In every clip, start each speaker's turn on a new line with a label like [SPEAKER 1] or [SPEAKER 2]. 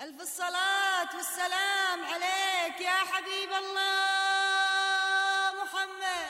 [SPEAKER 1] ألف الصلاة والسلام عليك يا حبيب الله محمد.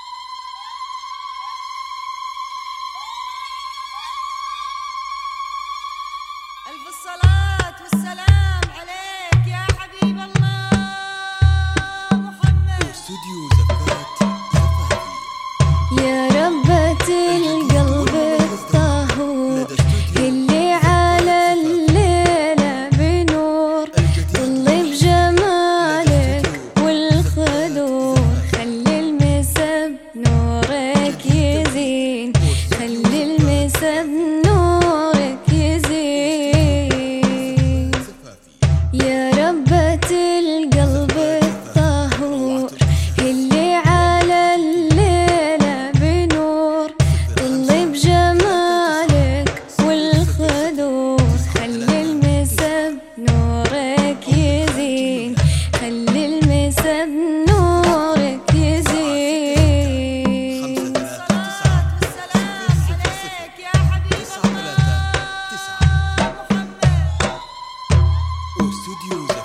[SPEAKER 1] ألف الصلاة والسلام عليك يا حبيب الله محمد.
[SPEAKER 2] استوديو زفات زفافي.
[SPEAKER 3] يا ربة القلب الطهور اللي على الليلة بنور، طل بجمالك والخدور، خلي المسا بنورك يزين، خلي المسا بنورك يزين. يا ربة القلب الطهور اللي على الليلة بنور، طل بجمالك والخدور، خلي المسا بنورك يزين، خلي المسا بنورك يزين.
[SPEAKER 1] الصلاة والسلام عليك يا حبيب الله محمد.
[SPEAKER 2] استوديو زفات.